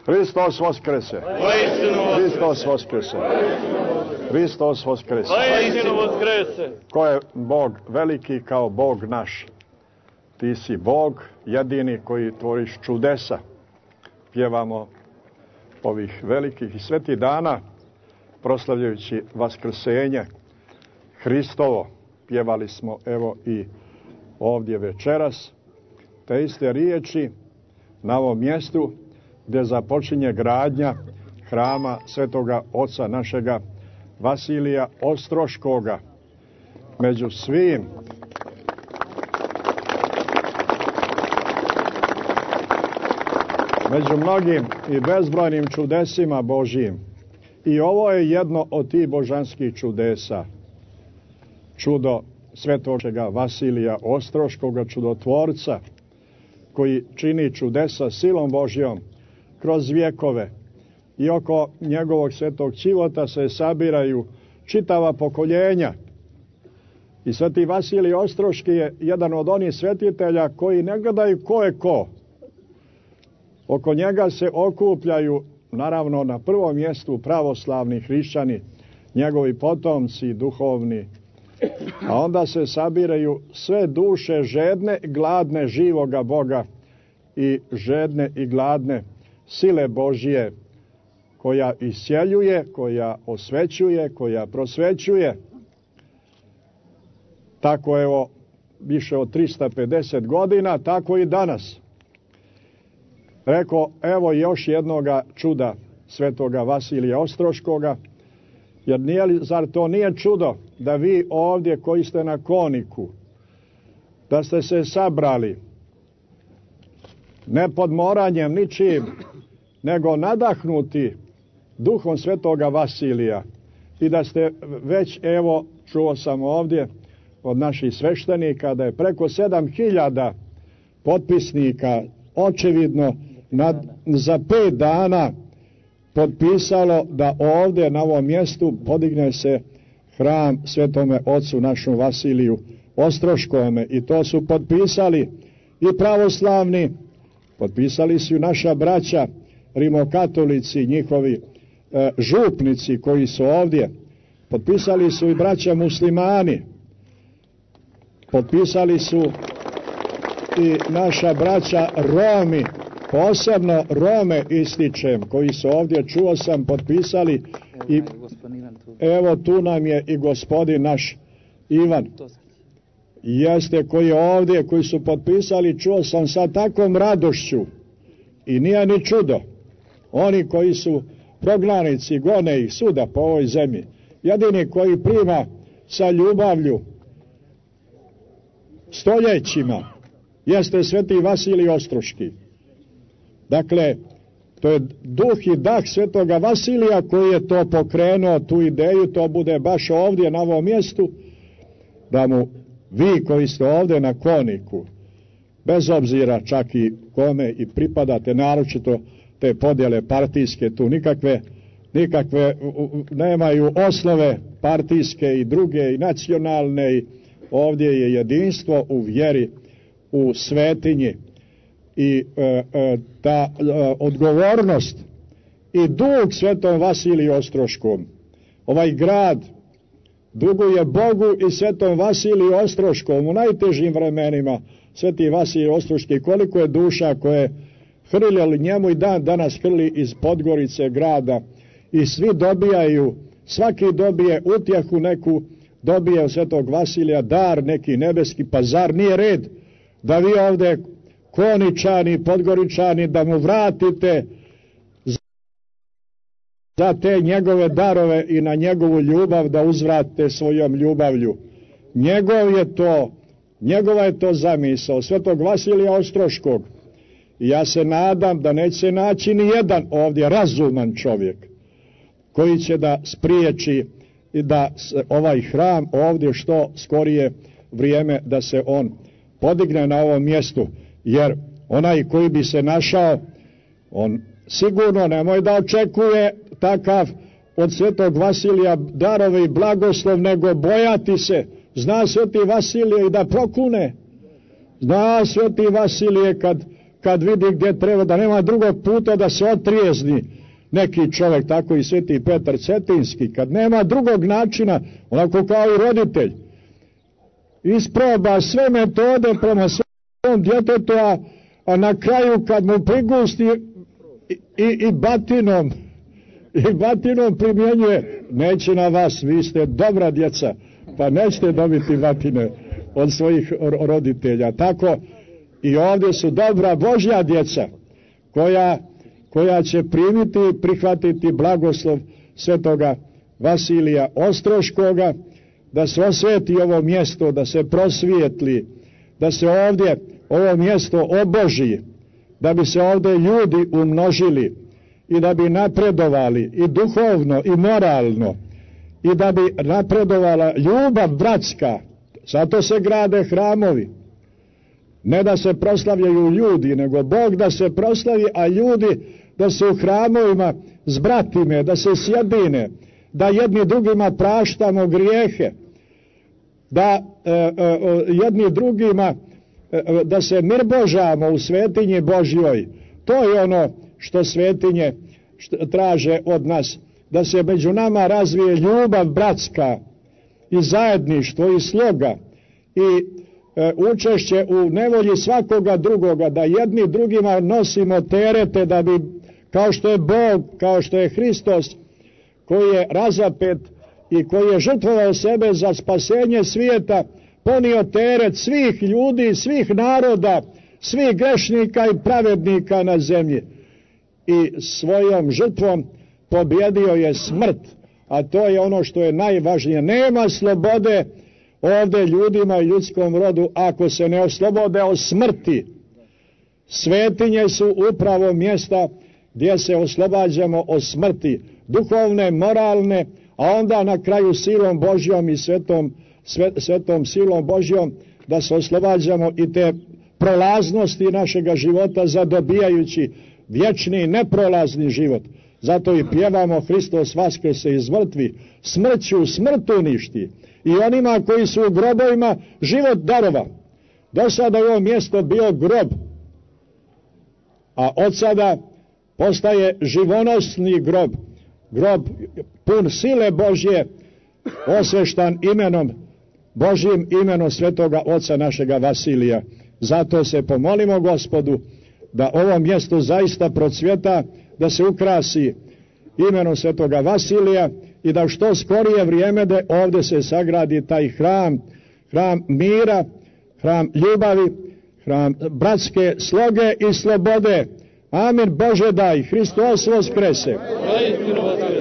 Hristos Voskrese! Hristos Voskrese! Hristos Voskrese! Ko je Bog veliki kao Bog naš? Ti si Bog jedini koji tvoriš čudesa. Pjevamo ovih velikih i svetih dana, proslavljajući Vaskrsenje Hristovo. Pjevali smo evo i ovdje večeras te iste riječi na ovom mjestu gdje započinje gradnja hrama svetoga oca našega Vasilija Ostroškoga. Među svim među mnogim i bezbrojnim čudesima Božjim. I ovo je jedno od tih božanskih čudesa. Čudo svetoga Vasilija Ostroškoga, čudotvorca, koji čini čudesa silom Božjom kroz vjekove. I oko njegovog svetog čivota se sabiraju čitava pokoljenja. I sveti Vasilij Ostroški je jedan od onih svetitelja koji ne gledaju ko je ko. Oko njega se okupljaju, naravno na prvom mjestu pravoslavni hrišćani, njegovi potomci duhovni, a onda se sabiraju sve duše žedne i gladne živoga Boga i žedne i gladne sile Božje, koja isjeljuje, koja osvećuje, koja prosvećuje. Tako evo više od 350 godina, tako i danas. Reko, evo još jednoga čuda svetoga Vasilija Ostroškoga, jer zar to nije čudo da vi ovdje koji ste na Koniku, da ste se sabrali ne pod moranjem ničim, nego nadahnuti duhom svetoga Vasilija i da ste već, evo, čuo sam ovdje od naših sveštenika da je preko 7000 potpisnika očevidno za 5 dana potpisalo da ovdje na ovom mjestu podigne se hram svetome ocu našom Vasiliju Ostroškome. I to su potpisali i pravoslavni, potpisali su naša braća rimokatolici, njihovi župnici koji su ovdje, potpisali su i braća muslimani, potpisali su i naša braća Romi, posebno Rome ističem, koji su ovdje, čuo sam, potpisali. I evo tu nam je i gospodin naš Ivan, jeste, koji je ovdje, koji su potpisali, čuo sam, sa takvom radošću. I nije ni čudo, oni koji su prognanici, gone ih svuda po ovoj zemlji, jedini koji prima sa ljubavlju stoljećima jeste sveti Vasilij Ostroški. Dakle, to je duh i dah svetoga Vasilija koji je to pokrenuo, tu ideju, to bude baš ovdje na ovom mjestu, da mu vi koji ste ovdje na Koniku, bez obzira čak i kome i pripadate, naročito te podjele partijske, tu nikakve nemaju osnove partijske i druge i nacionalne, i ovdje je jedinstvo u vjeri, u svetinji. I ta odgovornost i dug svetom Vasiliju Ostroškom. Ovaj grad duguje Bogu i svetom Vasiliju Ostroškom u najtežim vremenima. Sveti Vasilij Ostroški, koliko je duša koje hrljali njemu i dan danas hrli iz Podgorice grada, i svi dobijaju, svaki dobije utjehu neku, dobije od svetog Vasilija dar neki nebeski, pa zar nije red da vi ovdje Koničani, Podgoričani, da mu vratite za te njegove darove i na njegovu ljubav da uzvratite svojom ljubavlju. Njegova je to zamisao svetog Vasilija Ostroškog. I ja se nadam da neće naći ni jedan ovdje razuman čovjek koji će da spriječi i da ovaj hram ovdje što skorije vrijeme da se on podigne na ovom mjestu. Jer onaj koji bi se našao, on sigurno nemoj da očekuje takav od svetog Vasilija darove i blagoslov, nego bojati se. Zna sveti Vasilije i da prokune. Zna sveti Vasilije kad kad vidi gdje treba, da nema drugog puta da se otrijezni neki čovjek, tako i Sveti Petar Cetinski, kad nema drugog načina, onako kao i roditelj, isproba sve metode prema svom djetetu, a na kraju kad mu prigusti i batinom primjenjuje, neće na vas, vi ste dobra djeca, pa nećete dobiti batine od svojih roditelja. Tako i ovdje su dobra Božja djeca koja će primiti i prihvatiti blagoslov svetoga Vasilija Ostroškoga, da se osveti ovo mjesto, da se prosvijetli, da se ovdje ovo mjesto oboži, da bi se ovdje ljudi umnožili i da bi napredovali i duhovno i moralno i da bi napredovala ljubav bratska. Zato se grade hramovi. Ne da se proslavljaju ljudi, nego Bog da se proslavi, a ljudi da se u hramovima zbratime, da se sjedine, da jedni drugima praštamo grijehe, da jedni drugima da se mirbožamo u svetinji Božjoj. To je ono što svetinje traže od nas, da se među nama razvije ljubav bratska i zajedništvo i sloga i učešće u nevolji svakoga drugoga, da jedni drugima nosimo terete, da bi, kao što je Bog, kao što je Hristos, koji je razapet i koji je žrtvovao sebe za spasenje svijeta, ponio teret svih ljudi, svih naroda, svih grešnika i pravednika na zemlji. I svojom žrtvom pobjedio je smrt, a to je ono što je najvažnije. Nema slobode ovdje ljudima i ljudskom rodu ako se ne oslobode od smrti. Svetinje su upravo mjesta gdje se oslobađamo od smrti, duhovne, moralne, a onda na kraju silom Božjom i svetom silom Božjom da se oslobađamo i te prolaznosti našega života, zadobijajući vječni neprolazni život. Zato i pjevamo Hristos vaskrese iz mrtvih, smrću smrt uništi i onima koji su u grobovima život darova. Do sada je ovo mjesto bio grob, a od sada postaje živonosni grob, grob pun sile Božje, osveštan imenom Božjim, imenom svetoga oca našega Vasilija. Zato se pomolimo Gospodu da ovo mjesto zaista procvjeta, da se ukrasi imenom svetoga Vasilija i da što skorije vrijeme da ovdje se sagradi taj hram mira, hram ljubavi, hram bratske sloge i slobode. Amin. Bože daj, Hristos voskrese.